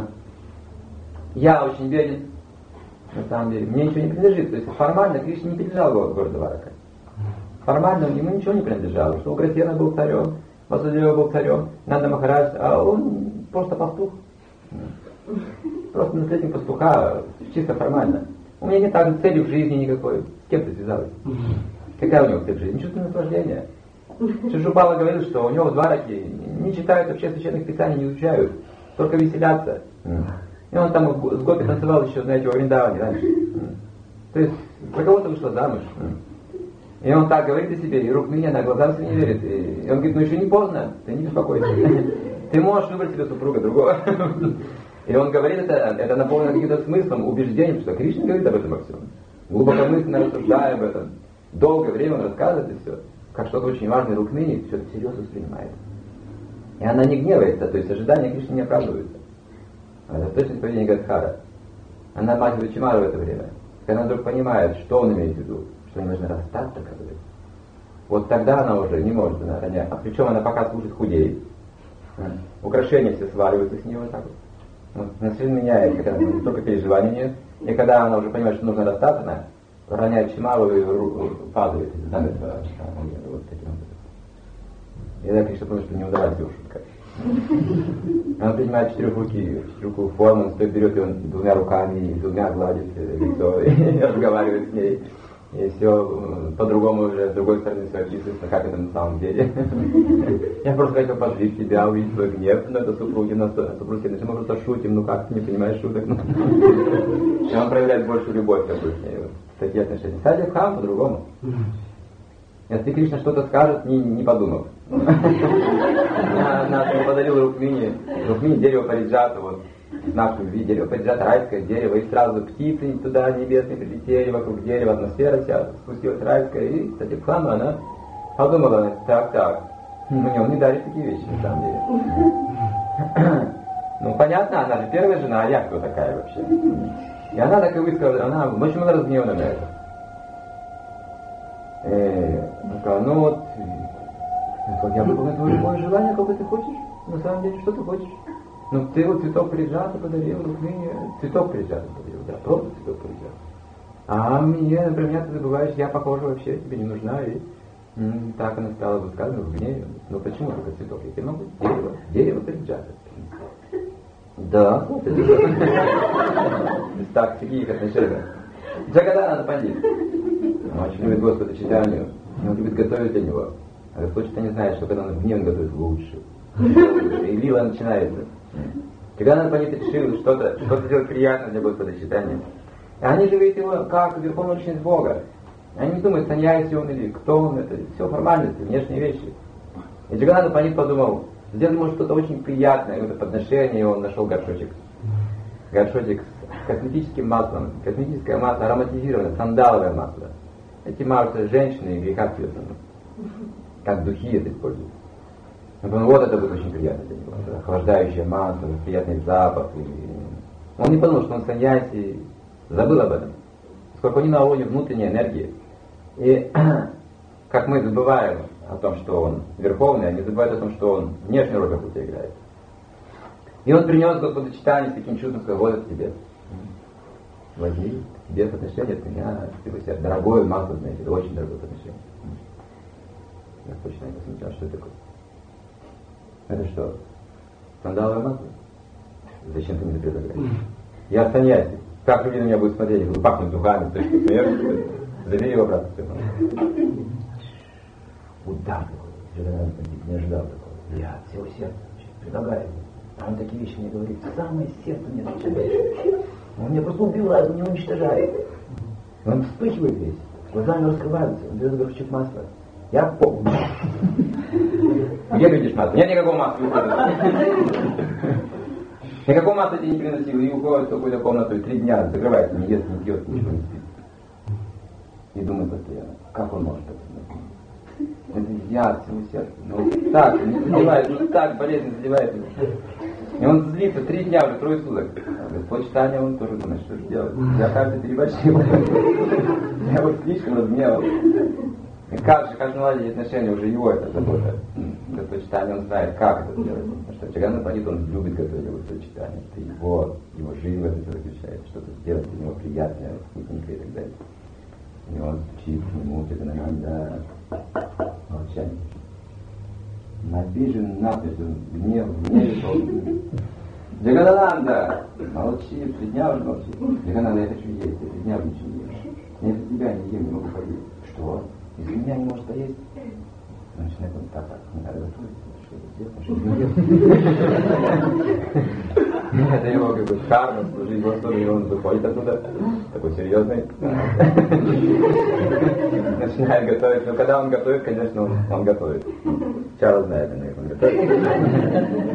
я очень беден, на самом деле, мне ничего не принадлежит. То есть формально Кришна не принадлежал городу Дварака. Формально ему ничего не принадлежало. Что Уграсена был царем, Васудева был царем, Нанда Махарадж, а он просто пастух. Просто наследник пастуха, чисто формально. У меня нет также цели в жизни никакой. С кем ты связалась? Какая у него цель в жизни? Чувственное наслаждение. Шишупала говорил, что у него в Двараке не читают вообще священных писаний, не изучают, только веселятся. И он там с Гопи танцевал еще, знаете, во Вриндаване раньше. То есть за кого-то вышла замуж. И он так говорит о себе, и Рукмини на глазам себе не верит. И он говорит, ну еще не поздно, ты не беспокойся. Ты можешь выбрать себе супруга другого. И он говорит это наполнено каким-то смыслом, убеждением, что Кришна говорит об этом во всем. Глубокомысленно рассуждая об этом. Долгое время он рассказывает и все. Как что-то очень важное Рукмини все это серьезно воспринимает. И она не гневается, то есть ожидания Кришны не оправдываются. Это точность поведения Гадхара. Она мать Вачимара в это время. Когда она вдруг понимает, что он имеет в виду, что они должны расстаться, оказывается. Вот тогда она уже не может ронять. А причем она пока служит худеет. Украшения все сваливаются с нее вот так вот. Настроение меняется, когда только переживания нет. И когда она уже понимает, что нужно расстаться, она роняет Чималу и падает. Вот таким образом. И тогда Кришна понял, что не удавалась его шутка. Он принимает четырехрукую форму, он стоит, берет ее двумя руками, и двумя гладит лицо и разговаривает с ней. И все по-другому уже с другой стороны все описывается, как это на самом деле. Я просто хотел позлить тебя, увидеть твой гнев, но это супруги, мы просто шутим, ну как ты не понимаешь шуток. И он проявляет большую любовь такую с ней. Такие отношения. Садя Хам по-другому. Если Кришна что-то скажет, не подумав. Нас подарил Рукмини дерево Париджата, вот, знак любви, дерево Париджата, райское дерево, и сразу птицы туда небесные прилетели, вокруг дерева атмосфера вся спустилась райская, и, кстати, Бхама, она подумала, так, мне он не дарит такие вещи, на самом деле. Ну, понятно, она же первая жена, а я кто такая вообще? И она так и высказала, она очень много разгневана на это. Ну вот, я выполню твое любое желание, какое ты хочешь. На самом деле, что ты хочешь? Ну, ты вот цветок Париджата подарил, Рукмини, цветок Париджата подарил, да, просто цветок Париджата. А мне, например, ты забываешь, я похожа вообще, тебе не нужна, и так она стала высказывать в гневе. Ну почему только цветок? Я тебе могу дерево Париджата. Да, вот это. Так, такие их отношения. Джагадананда Пандит. Он очень любит Господа Чайтанью, он любит готовить для него. А Господь Чайтанья знает, что когда он в гнев готовит лучше. И лила начинается. Джагадананда Пандит решил что-то сделать приятное для Господа Чайтаньи. Они же видят его как верховную личность Бога. Они не думают, саньяси он или кто он, это все формальности, внешние вещи. И Джагадананда Пандит подумал, сделать ему что-то очень приятное, какое-то подношение, и он нашел горшочек. Горшочек с косметическим маслом. Косметическое масло ароматизированное, сандаловое масло. Эти мажутся женщины и греха связаны. Как духи это используют. Он подумал, вот это будет очень приятно для него. Это охлаждающее масло, приятный запах. И... Он не подумал, что он саньяси, забыл об этом. Поскольку они на уровне внутренней энергии. И как мы забываем о том, что он верховный, они забывают о том, что он внешнюю роль какую-то играет. И он принес Господу Чайтанье с таким чувством, сказал, вот это тебе. Возьми, тебе подношение от меня, ты бы себе дорогое масло, знаете, это очень дорогое подношение. Господь Чайтанья посмотрел, что это такое? Это что? Сандаловое масло? Зачем ты мне это предлагаешь? Я саньяси. Как люди на меня будут смотреть, буду пахнуть духами, то есть смерть. Забери его обратно в свой. Удар такой. Джагадананда Пандит не ожидал такого. Я от всего сердца предлагаю ему. А он такие вещи мне говорит. Самое сердце мне отвечает. Он меня просто убивает, он меня уничтожает. Он вспыхивает весь. Глазами раскрываются. Он берет горшочек масла. Я помню. Где ты видишь масло? Нет никакого масла. Никакого масла тебе не приносил. И уходит в какую-то комнату и 3 дня закрывается, не ест, не пьет, ничего не спит. И думает постоянно, как он может это сделать? Это я от всего сердца. Ну так, не задевает, ну так болезненно задевает его. И он злится 3 дня, уже 3 суток. Господь Чайтанья, он тоже думает, что же делать. Я, кажется, переборщил. Я вот слишком разгневал. И как же наладить отношения, уже его это забота. Господь Чайтанья, он знает, как это сделать. Потому что Джагадананда Пандит, он любит готовить Господь Чайтанья. Это его жизнь в этом заключается. Что-то сделать для него приятное, вкусненькое и так далее. И он стучит к нему, Джагадананда, молчание. Обижен, напряжен, он гнев, гневен. Джагадананда, молчи, 3 дня уже молчи. Джагадананда, я хочу есть, я 3 дня ничего не ем. Я из-за тебя не ем, не могу поесть. Что? Из-за меня не можешь поесть? Он начинает говорить, так, не надо готовить, что-то сделать. Это его как бы карма, служить Господу, и он выходит оттуда, такой серьезный. Начинает готовить. Но когда он готовит, конечно, он готовит. Чарльз знает, как он готовит.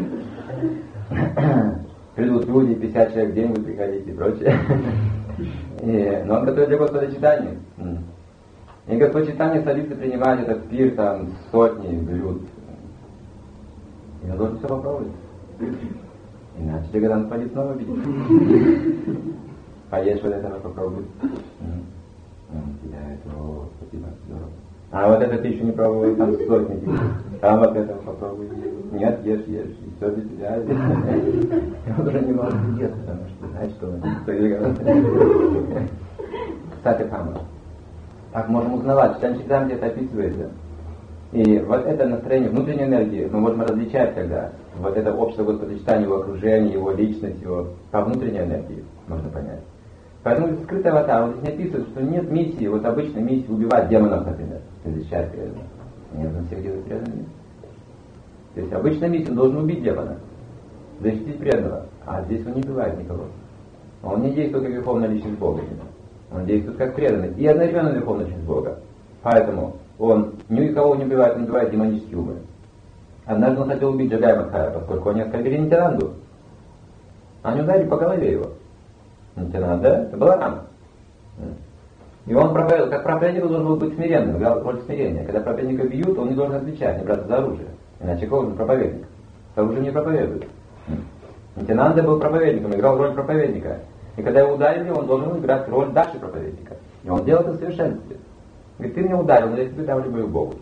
Придут люди, 50 человек в день будут приходить и прочее. Но он готовит для Господа Чайтаньи. И Господь Чайтанья садится принимать этот пир, там, сотни блюд. И он должен все попробовать. Иначе Джагадананда Пандит снова видит. Поешь вот этого, попробуй. Я этого, спасибо, здорово. А вот это ты еще не пробовал, там сотни тебе. А вот этого попробуй. Нет, ешь, и все для тебя. И он уже не может есть, потому что знаешь, что он. Кстати, Хама. Так можем узнавать, Чайтанья где-то описывается. И вот это настроение внутренней энергии мы можем различать тогда. Вот это общее сочетание его окружения, его личность, его по внутренней энергии можно понять. Поэтому это скрытый аватар. Он здесь не описывает, что нет миссии, вот обычной миссии убивать демонов, например, защищать преданных. Нет, он всех делает преданными. То есть обычная миссия, он должен убить демона, защитить преданного. А здесь он не убивает никого. Он не действует как верховная личность Бога. Он действует как преданный и одновременно верховная личность Бога. Поэтому он никого не убивает, он убивает демонические умы. Однажды он хотел убить Джагай Мадхая, поскольку они оскорбили Нитянанду. Они ударили по голове его. Нитянанда, это была рана. И он проповедовал, как проповедник должен был быть смиренным, играл роль смирения. Когда проповедника бьют, он не должен отвечать, не браться за оружие. Иначе какой он проповедник? С оружием не проповедует. Нитянанда был проповедником, играл роль проповедника. И когда его ударили, он должен играть роль дальше проповедника. И он делал это в совершенстве. Говорит, ты меня ударил, но я тебе дам любовь к Богу.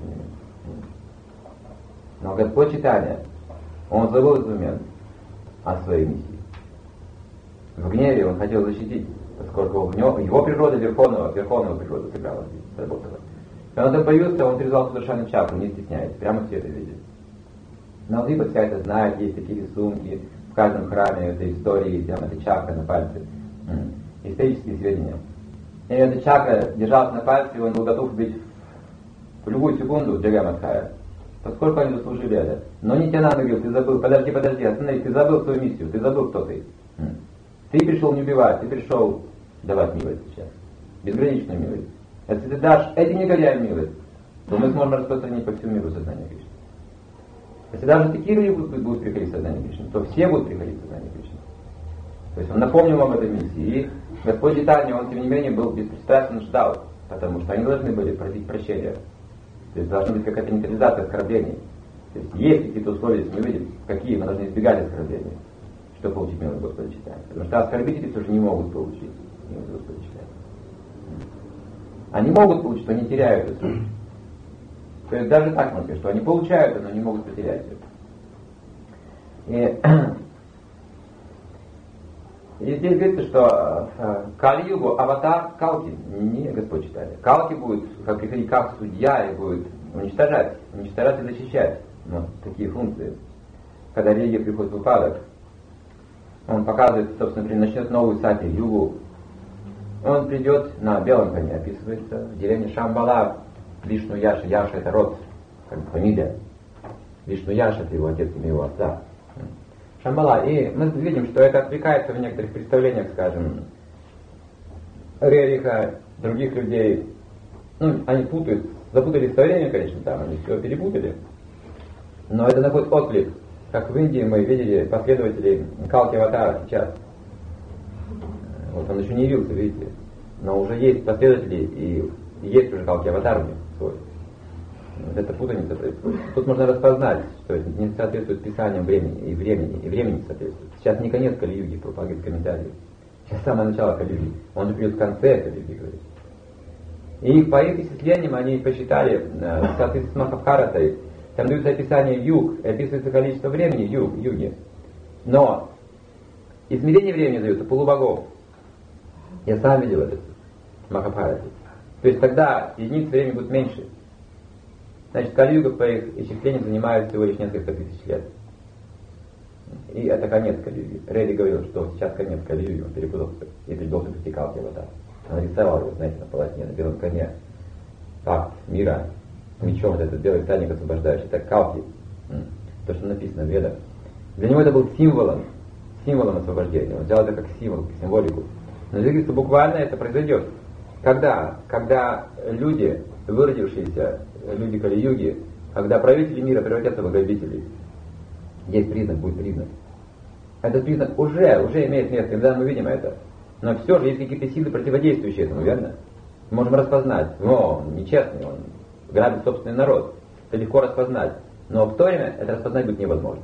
Но Господь Чайтанья, он забыл этот момент о своей миссии. В гневе он хотел защитить, поскольку в нем, его природа верховного природа сыграла здесь, сработала. Когда он там появился, он призвал совершенно чакру, не стесняясь, прямо все это видят. Налдипа вся это знает, есть такие рисунки, в каждом храме этой истории, там эта чакра на пальце, исторические сведения. И эта чакра держалась на пальце, и он был готов убить в любую секунду Джагай Мадхая, поскольку они заслужили это. Но Нитянанда говорил, ты забыл, подожди, остановись, ты забыл свою миссию, ты забыл, кто ты. Ты пришел не убивать, ты пришел давать милость сейчас, безграничную милость. Если ты дашь этим негодяям милость, то мы сможем распространить по всему миру сознание Кришны. Если даже такие люди будут приходить в сознание Кришны, то все будут приходить в сознание Кришны. То есть он напомнил об этой миссии. И Господь Чайтанья, он тем не менее был беспристрастен, ждал, потому что они должны были просить прощения. То есть должна быть какая-то нейтрализация оскорблений. То есть какие-то условия, если мы видим, какие мы должны избегать оскорблений, чтобы получить милость Господа Чайтаньи. Потому что оскорбители тоже не могут получить милость Господа Чайтаньи. Они могут получить, но не теряют это. То есть даже так можно сказать, что они получают это, но не могут потерять это. И здесь говорится, что Кали-югу аватар Калки, не Господь Чайтанья. Калки будет приходить как судья и будет уничтожать и защищать. Вот такие функции. Когда религия приходит в упадок, он показывает, собственно, начнет новую сати-югу. Он придет на белом коне, описывается в деревне Шамбала, Вишну Яша. Яша это род, как бы фамилия. Вишну Яша это его отец, имя его отца. Шамбала. И мы видим, что это отвлекается в некоторых представлениях, скажем, Рериха, других людей. Они запутались со временем, конечно, там, они все перепутали. Но это находит отклик. Как в Индии мы видели последователей Калки Аватара сейчас. Вот он еще не явился, видите. Но уже есть последователи, и есть уже Калки Аватар у них свой. Вот это путаница происходит. Тут можно распознать, что это не соответствует писаниям времени, и времени не соответствует. Сейчас не конец Кали-юги, пропагает комментарии. Сейчас самое начало Кали-юги. Он же придет в конце Кали-юги, говорит. И по их исчислениям они посчитали, в соответствии с Махабхаратой, там даются описание юг, описывается количество времени юги. Но измерение времени даются полубогов. Я сам видел это в Махабхарате. То есть тогда единиц времени будет меньше. Значит, Кали-юга по их исчислениям занимает всего лишь несколько тысяч лет. И это конец Кали-юги. Реди говорил, что сейчас конец Кали-юги, он перепутался и должен прийти Калки Аватар. Он рисовал его, знаете, на полотне, на белом коне. Факт мира. Мечом вот этот белый всадник освобождающий. Это Калки. То, что написано в Ведах. Для него это был символом освобождения. Он взял это как символ, как символику. Но здесь говорится, буквально это произойдет. Когда люди, выродившиеся, люди Кали-юги, когда правители мира превратятся в грабителей, есть признак, будет признак. Этот признак уже имеет место, когда мы видим это. Но все же есть какие-то силы, противодействующие этому, верно? Мы можем распознать. Он нечестный, он грабит собственный народ. Это легко распознать. Но в то время это распознать будет невозможно.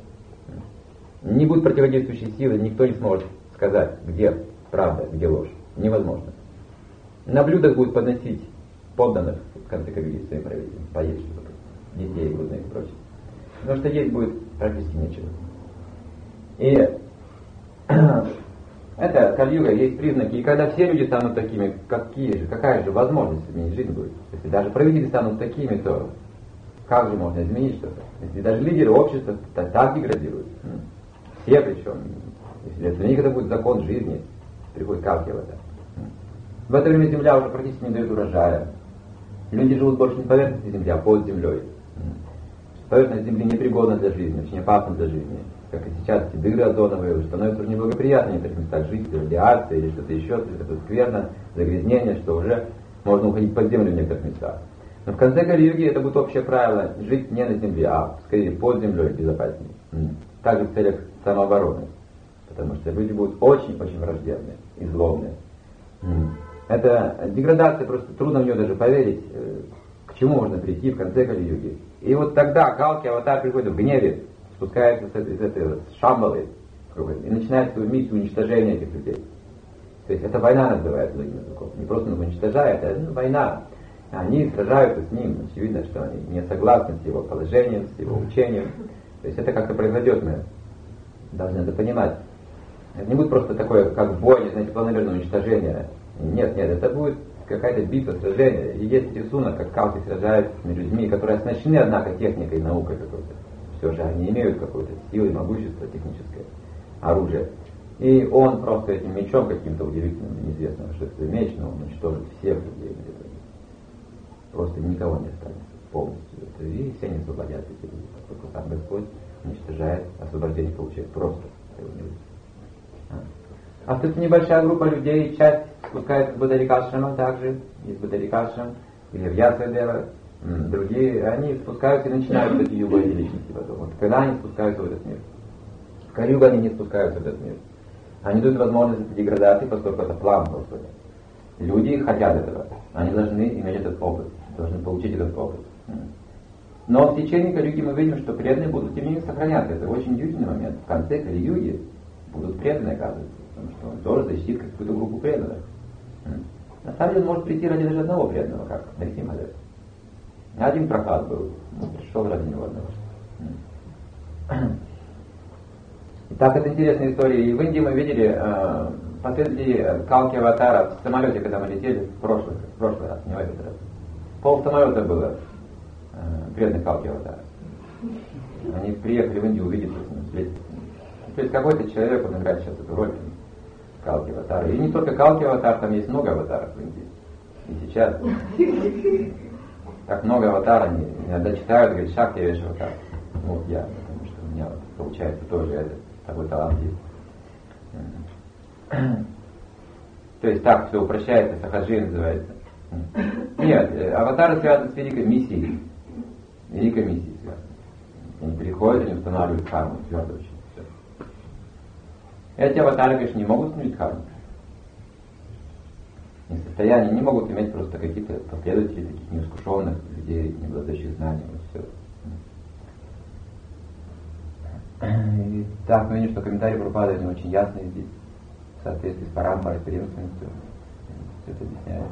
Не будет противодействующей силы, никто не сможет сказать, где правда, где ложь. Невозможно. На блюдах будет подносить подданных, в конце как говорится, своим правителям, поесть, чтобы детей, грудных и прочее. Потому что есть будет практически нечего. И это Кали-юга, есть признаки. И когда все люди станут такими, какая же возможность изменить жизнь будет? Если даже правители станут такими, то Как же можно изменить что-то? Если даже лидеры общества так деградируют. Все причем. Если для них это будет закон жизни, приходит Калки в это. В это время земля уже практически не дает урожая. Люди живут больше не на поверхности земли, а под землей. Поверхность земли непригодна для жизни, очень опасна для жизни. Как и сейчас, эти дыры озоновые становятся уже неблагоприятными в таких местах жить, радиация или что-то еще, это скверно, загрязнение, что уже можно уходить под землю в некоторых местах. Но в конце Кали-юги это будет общее правило жить не на земле, а скорее под землей безопаснее. Также в целях самообороны. Потому что люди будут очень-очень враждебные и злобные. Это деградация, просто трудно в нее даже поверить, к чему можно прийти в конце Кали-юги. И вот тогда Калки, аватар, приходит в гневе, спускается из этой шамбалы и начинает свою миссию уничтожения этих людей. То есть это война называется другим языком. Не просто он уничтожает, а война. Они сражаются с ним. Очевидно, что они не согласны с его положением, с его учением. То есть это как-то произойдет, мы должны это понимать. Это не будет просто такое, как бой, знаете, планомерное уничтожение. Нет, это будет какая-то битва, сражение. И есть рисунок, как Калки сражаются с людьми, которые оснащены, однако, техникой, наукой какой-то. Все же они имеют какую-то силу и могущество техническое, оружие. И он просто этим мечом каким-то удивительным, неизвестным, что это меч, но он уничтожит всех людей. Просто никого не останется полностью. И все они освободятся, эти люди, поскольку сам Господь уничтожает, освобождение получает просто. Остается небольшая группа людей, часть спускается в Бадарикашрама также, из Бадарикашрам, или в Ясвадева, другие, они спускаются и начинают эти юга и личности потом. Вот когда они спускаются в этот мир. В Кали-югу они не спускаются в этот мир. Они дают возможность этой деградации, поскольку это план Господа. Люди хотят этого. Они должны иметь этот опыт, должны получить этот опыт. Но в течение Кали-юги мы видим, что преданные будут тем не менее сохраняться. Это очень удивительный момент. В конце Кали-юги будут преданные, оказывается. Потому что он тоже защитит какую-то группу преданных. На самом деле может прийти ради даже одного преданного, как Нарисимхадев. Один Прохлад был, пришел ради него одного. Итак, это интересная история. И в Индии мы видели последствия Калки аватара в самолете, когда мы летели в прошлый раз, не в этот раз. Пол самолета было преданных Калки аватара. Они приехали в Индию увидеть, то есть какой-то человек, он играет сейчас эту роль Калки аватара. И не только Калки аватар, там есть много аватаров в Индии. И сейчас так много аватаров, они иногда читают, говорят, Шакти Веш аватар. Вот я, потому что у меня получается тоже этот такой талант есть. То есть так все упрощается, сахаджи называется. Нет, аватары связаны с великой миссией. Великой миссией связаны. Они приходят, они устанавливают карму, твердо очень. Все. Эти аватары, конечно, не могут установить карму. Не в состоянии, не могут иметь просто какие-то последователи таких неискушенных людей, не обладающих знанием. Все. И так, мы видим, что комментарии Прабхупады они очень ясные здесь, в соответствии с парампарой, с преемственностью. Все это объясняет.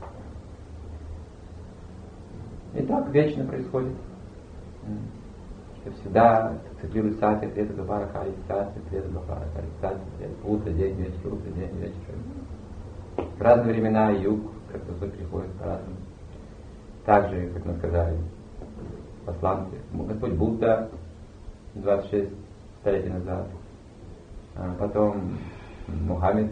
И так вечно происходит. Что всегда циклирует сати, ответ Бхапара, Кали, сати, ответ Бхапара, Кали, сати, ответ утро, день, вечер, утро, день, вечер. В разные времена юг, как Господь приходит по-разному. Также, как мы сказали, посланцы. Господь Будда 26 столетий назад. Потом Мухаммед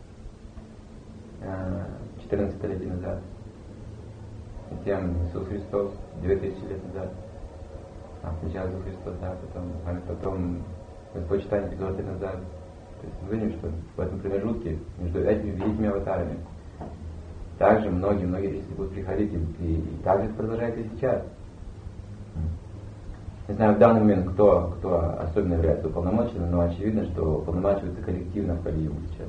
14 столетий назад. Затем Иисус Христос 2000 лет назад. Сначала Иисус Христос, да, потом Мухаммед, потом Господь Чайтанья 500 лет назад. То есть мы видим, что в этом промежутке между этими великими аватарами также многие личности будут приходить, и также это продолжается и сейчас. Не знаю в данный момент, кто особенно является уполномоченным, но очевидно, что уполномачивается коллективно в Кали-югу сейчас.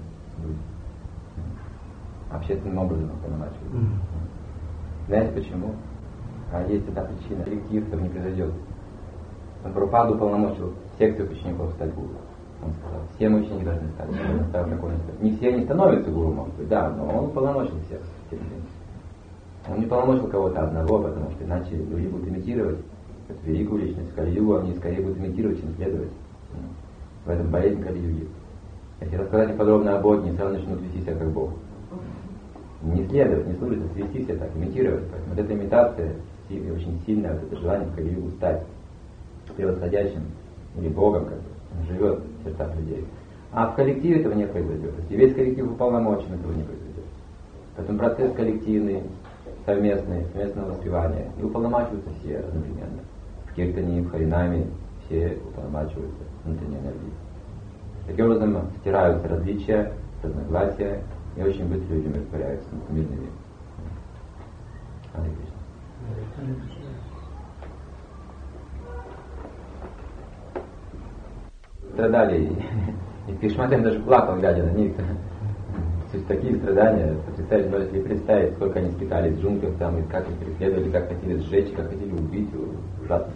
Общественным образом уполномачивается. Знаете почему? Есть одна причина. Коллектив этого не произойдет. Прабхупада уполномочил секцию учеников стать гуру. Он сказал, все мы ученики должны стать. Не все не становятся гуру, может быть, да, но он уполномочил всех. Он не уполномочил кого-то одного, потому что иначе люди будут имитировать эту великую личность Кали-югу, они скорее будут имитировать, чем следовать. В этом болезнь Кали-юги. Если рассказать подробно о Боге, не сразу начнут вести себя как Бог. Не следовать, не служить, а вести себя так, имитировать. Поэтому вот эта имитация очень сильное вот это желание в Кали-югу стать превосходящим или Богом, как бы, он живет в сердцах людей. А в коллективе этого не произойдет. Если весь коллектив уполномочен, этого не произойдет. Поэтому процесс коллективный, совместное воспевание. И уполномачиваются все одновременно. В Киртане, в Харинаме все уполномачиваются внутренней энергией. Таким образом стираются различия, разногласия, и очень быстро люди растворяются в мирный мир. Харе Кришна. Страдали. И Пишматен даже плакал, глядя на них. То есть такие страдания, потрясающе, но если представить, сколько они скитались в джунглях там, и как их преследовали, как хотели сжечь, как хотели убить, ужасно.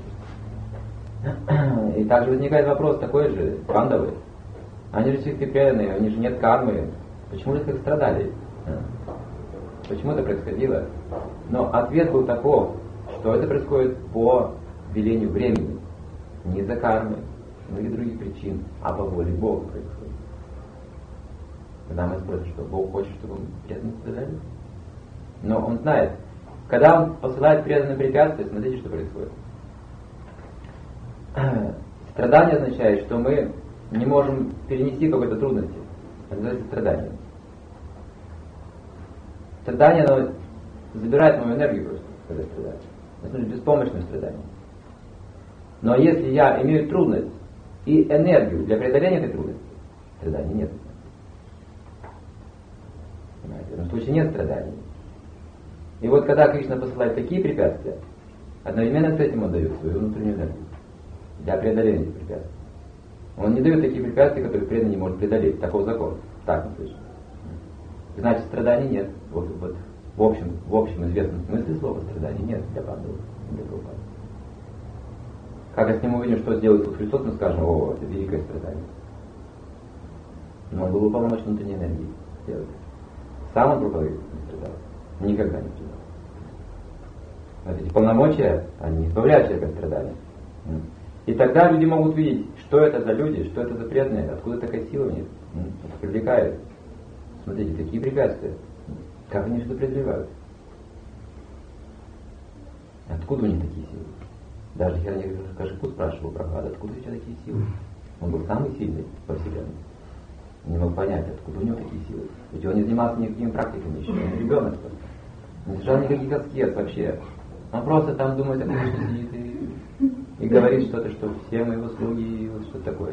И также возникает вопрос такой же, пандавы. Они же чистые преданные, они же нет кармы. Почему же их страдали? Почему это происходило? Но ответ был таков, что это происходит по велению времени. Не из-за кармы, но и других причин, а по воле Бога происходит. Когда мы спросим, что Бог хочет, чтобы преданные страдали. Но Он знает, когда Он посылает преданным препятствия, смотрите, что происходит. Страдание означает, что мы не можем перенести какой-то трудности. Это называется страдание. Страдание, оно забирает мою энергию просто, когда я страдаю. Это беспомощное страдание. Но если я имею трудность и энергию для преодоления этой трудности, страдания нет. Понимаете? В этом случае нет страданий. И вот когда Кришна посылает такие препятствия, одновременно с этим Он дает свою внутреннюю энергию для преодоления этих препятствий. Он не дает такие препятствия, которые преданный не может преодолеть. Таков закон. Так мы слышим. Значит, страданий нет. Вот в общем известном смысле слова страданий нет для пандавов, для Прабхупады. Как если мы увидим, что сделает Иисус Христос, мы скажем: о, это великое страдание. Но Он был уполномочен внутренней энергией сделать. Сам Он проповедует, не страдал. Никогда не страдал. Вот эти полномочия, они не избавляют человека от страдания. И тогда люди могут видеть, что это за люди, что это за преданные, откуда такая сила в них. Это привлекает. Смотрите, какие препятствия. Как они что преодолевают. Откуда у них такие силы? Даже Хираньякашипу спрашивал Прабхупада, откуда у тебя такие силы? Он был самый сильный во Вселенной. Не мог понять, откуда у него такие силы. Ведь он не занимался никакими практиками еще. Он ребенок просто. Не совершал никаких аскет вообще. Он просто там думает, о Кришне сидит и говорит что-то, что все мы его слуги, и вот что такое.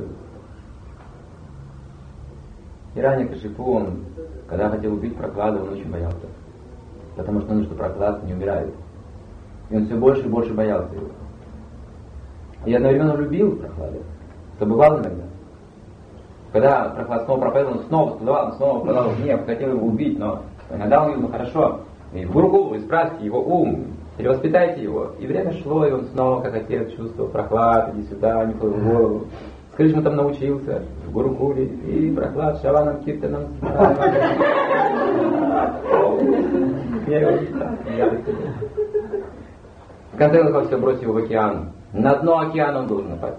Хираньякашипу, он, когда хотел убить Прохладу, он очень боялся. Потому что он, что Прохлад не умирает. И он все больше и больше боялся его. И одновременно любил Прохладу. Забывал иногда. Когда Прохлад снова проповедовал, он снова впадал в гнев, хотел его убить, но иногда он говорил: ну хорошо, и в Гурукулу исправьте его ум, перевоспитайте его. И время шло, и он снова, как отец, чувствовал Прохлад, иди сюда, нюхал в голову. Скажи, он там научился в Гурукуле, и Прохлад, Шаванам, Киртанам, в конце концов все бросил его в океан. На дно океана он должен упасть.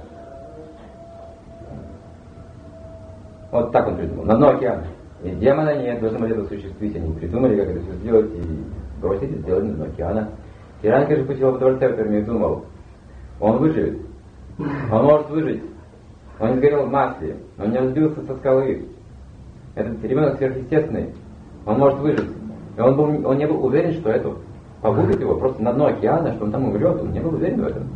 Вот так он придумал. На дно океана. И демона нет, должны были это осуществить. Они придумали, как это все сделать, и бросили, сделали на дно океана. Хираньякашипу его в дворце в Перми думал: он выживет. Он может выжить. Он не сгорел в масле. Он не разбился со скалы. Этот ребенок сверхъестественный. Он может выжить. И он не был уверен, что это погубит его просто на дно океана, что он там умрет. Он не был уверен в этом.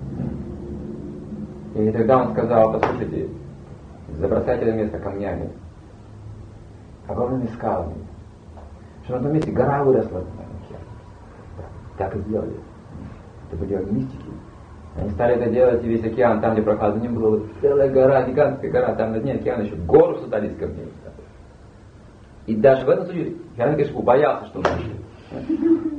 И тогда он сказал: послушайте, забросайте это место камнями, огромными скалами, что на том месте гора выросла. Так и сделали. Это были мистики. Они стали это делать, и весь океан, там, где Прохлада не было, целая гора, гигантская гора, там на дне океана еще гору создали из камней. И даже в этом случае Хираньякашипу боялся, что он выживет.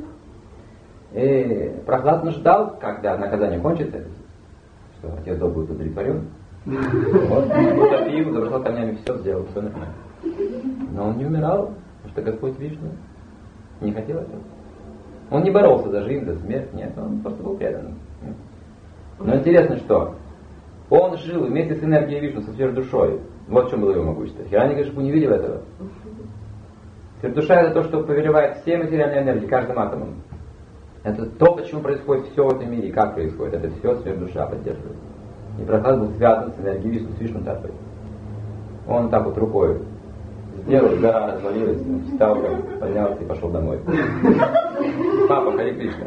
И Прохлад ждал, когда наказание кончится, что отец Дол будет удовлетворен. Вот, утопил, забросал камнями, все сделал, все нормально. Но он не умирал, потому что Господь Вишну не хотел этого. Он не боролся за жизнь, за смерть, нет, он просто был предан. Но интересно, что он жил вместе с энергией Вишну, со своей душой. Вот в чем было его могущество. Хираньякашипу не видел этого. Душа — это то, что повелевает всей материальной энергией, каждым атомом. Это то, почему происходит все в этом мире и как происходит. Это все сверхдуша поддерживает. И Прохлад был связан с энергией Вишну, с Вишну Татвой. Он так вот рукой сделал, гора развалилась, встал, поднялся и пошел домой. Папа, Хари Кришна.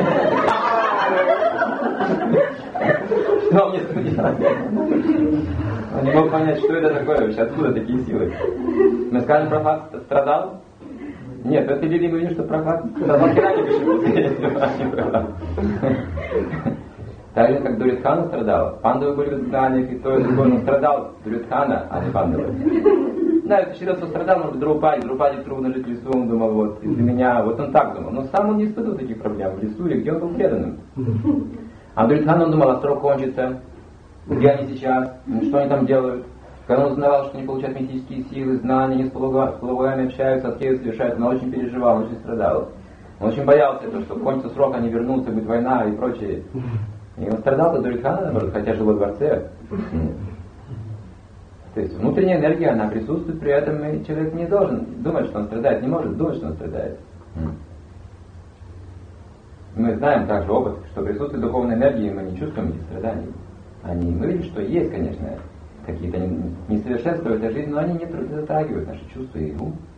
Что мне с этим делать? Он не мог понять, что это такое вообще, откуда такие силы. Мы скажем, Прохлад страдал? Нет, в этой Лилии мы видим, что Прохлад страдал. Хера не пишет. Так же, как Дурьодхана страдал. Пандавы были в изгнаниях, и то и другое, но страдал Дурьодхана, а не Пандавы. Да, это считал, что страдал, может быть, Друпаде трудно жить в лесу, он думал, вот, из-за меня, вот он так думал. Но сам он не испытывал таких проблем в лесу, или где он был преданным. А Дурьодхана, он думал, срок кончится, где они сейчас, что они там делают. Когда он узнавал, что они получают мистические силы, знания, они с полугами общаются, аскезы совершаются, он очень переживал, он очень страдал. Он очень боялся, что кончится срок, они вернутся, будет война и прочее. И он страдал от Дурьодхана, наоборот, хотя жил во дворце. То есть внутренняя энергия, она присутствует, при этом и человек не должен думать, что он страдает, не может думать, что он страдает. Мы знаем также опыт, что присутствует духовной энергии, мы не чувствуем этих страданий. Мы видим, что есть, конечно, какие-то несовершенства в этой жизни, но они не затрагивают наши чувства и ум.